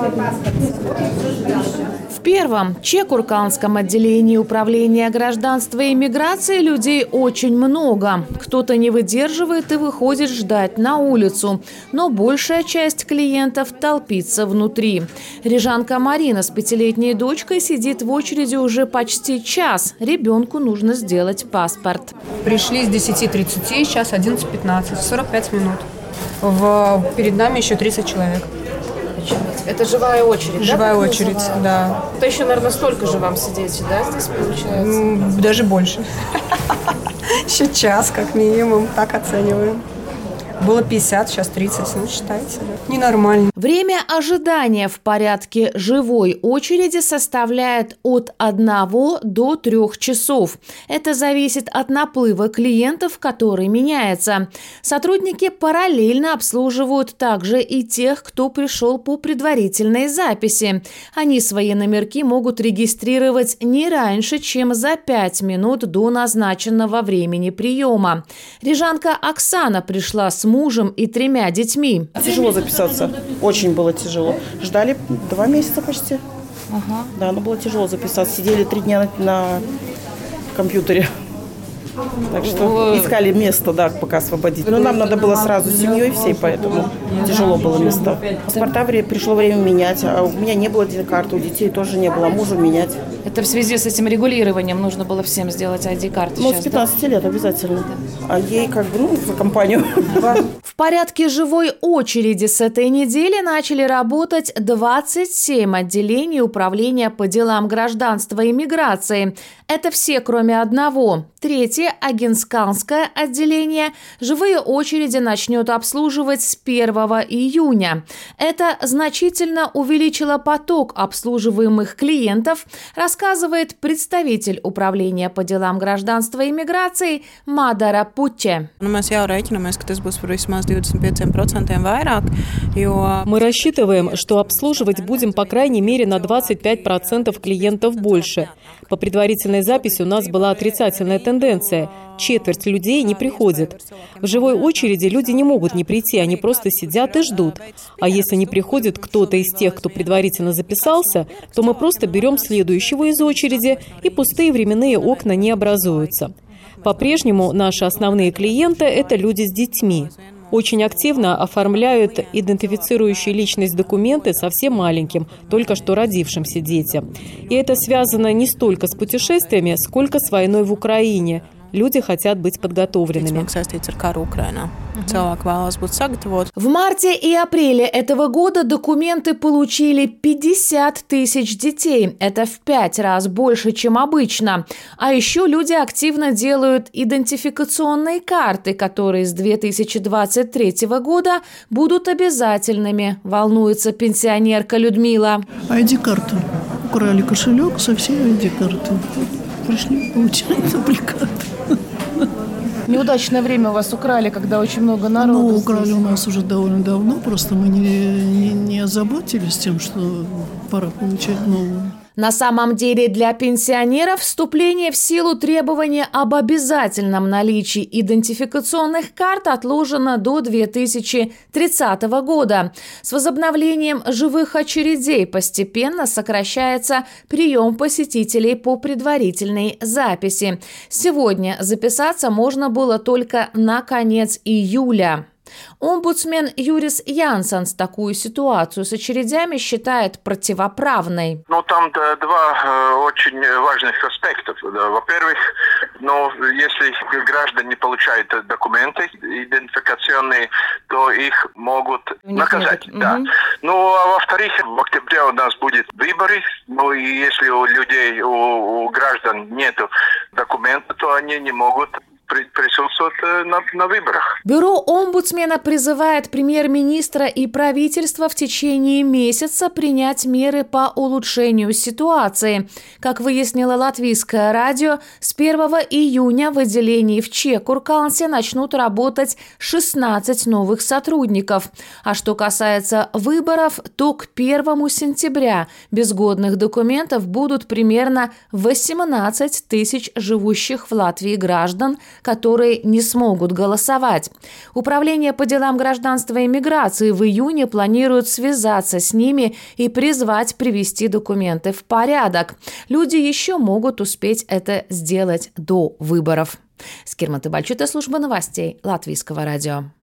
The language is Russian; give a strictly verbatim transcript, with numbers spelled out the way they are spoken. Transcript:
В первом Чекурканском отделении управления гражданства и миграции людей очень много. Кто-то не выдерживает и выходит ждать на улицу. Но большая часть клиентов толпится внутри. Рижанка Марина с пятилетней дочкой сидит в очереди уже почти час. Ребенку нужно сделать паспорт. Пришли с десяти тридцати, сейчас одиннадцать пятнадцать, сорок пять минут. В... Перед нами еще тридцать человек. Это живая очередь, Живая да, очередь, да. Это еще, наверное, столько же вам сидеть, да, здесь получается? Даже больше. Еще час, как минимум, так оцениваем. Было пятьдесят, сейчас тридцать, ну, считайте. Ненормально. Время ожидания в порядке живой очереди составляет от одного до трех часов. Это зависит от наплыва клиентов, который меняется. Сотрудники параллельно обслуживают также и тех, кто пришел по предварительной записи. Они свои номерки могут регистрировать не раньше, чем за пять минут до назначенного времени приема. Рижанка Оксана пришла с мужем и тремя детьми. Тяжело записаться. Очень было тяжело. Ждали два месяца почти. Ага. Да, но было тяжело записаться. Сидели три дня на, на компьютере. Так что искали место, да, пока освободить. Но нам надо было сразу с семьей всей, поэтому тяжело было место. Паспорта пришло время менять. А у меня не было ай ди-карты, у детей тоже не было, а мужу менять. Это в связи с этим регулированием нужно было всем сделать ай ди-карты? Ну, сейчас, с пятнадцати да? лет обязательно. Да. А ей как бы, ну, за компанию. В порядке живой очереди с этой недели начали работать двадцать семь отделений управления по делам гражданства и миграции. Это все, кроме одного. Третье, Агинсканское отделение, живые очереди начнет обслуживать с первого июня. Это значительно увеличило поток обслуживаемых клиентов, рассказывает представитель управления по делам гражданства и миграции Мадара Путче. Мы рассчитываем, что обслуживать будем по крайней мере на двадцать пять процентов клиентов больше. По предварительной записи у нас была отрицательная тенденция. Четверть людей не приходит. В живой очереди люди не могут не прийти, они просто сидят и ждут. А если не приходит кто-то из тех, кто предварительно записался, то мы просто берем следующего из очереди, и пустые временные окна не образуются. По-прежнему наши основные клиенты – это люди с детьми. Очень активно оформляют идентифицирующие личность документы совсем маленьким, только что родившимся детям. И это связано не столько с путешествиями, сколько с войной в Украине. Люди хотят быть подготовленными. В марте и апреле этого года документы получили пятьдесят тысяч детей. Это в пять раз больше, чем обычно. А еще люди активно делают идентификационные карты, которые с две тысячи двадцать третьего года будут обязательными, волнуется пенсионерка Людмила. ай ди-карта. Украли кошелек со всей ай ди-карты. Пришли получать дубликат. Неудачное время у вас украли, когда очень много народу. Ну, украли у нас уже довольно давно, просто мы не, не, не озаботились тем, что пора получать новую. На самом деле для пенсионеров вступление в силу требования об обязательном наличии идентификационных карт отложено до две тысячи тридцатого года. С возобновлением живых очередей постепенно сокращается прием посетителей по предварительной записи. Сегодня записаться можно было только на конец июля. Омбудсмен Юрис Янсенс такую ситуацию с очередями считает противоправной. Ну, там да, два э, очень важных аспекта. Да. Во-первых, ну, если граждане получают документы идентификационные, то их могут наказать. Да. Угу. Ну, а во-вторых, в октябре у нас будут выборы. Ну, и если у людей, у, у граждан нет документов, то они не могут присутствовать на, на выборах. Бюро омбудсмена призывает премьер-министра и правительство в течение месяца принять меры по улучшению ситуации. Как выяснило латвийское радио, с первого июня в отделении в Чекуркансе начнут работать шестнадцать новых сотрудников. А что касается выборов, то к первому сентября без годных документов будут примерно восемнадцать тысяч живущих в Латвии граждан которые не смогут голосовать. Управление по делам гражданства и миграции в июне планирует связаться с ними и призвать привести документы в порядок. Люди еще могут успеть это сделать до выборов. Скирмата Бальчута, служба новостей Латвийского радио.